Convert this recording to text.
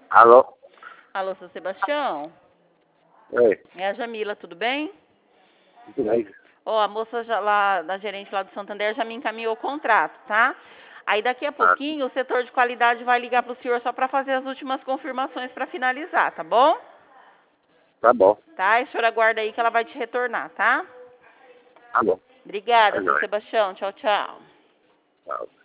Alô? Alô, seu Sebastião? Oi, É a Jamila, tudo bem? tudo bem? Ó, a moça lá, da gerente lá do Santander já me encaminhou o contrato, tá? Aí daqui a Ah, pouquinho o setor de qualidade vai ligar pro senhor só para fazer as últimas confirmações para finalizar, tá bom? tá bom, Tá? E o senhor aguarda aí que ela vai te retornar, tá? tá bom. Obrigada, Tá seu jóia. Sebastião. Tchau, tchau. Tchau.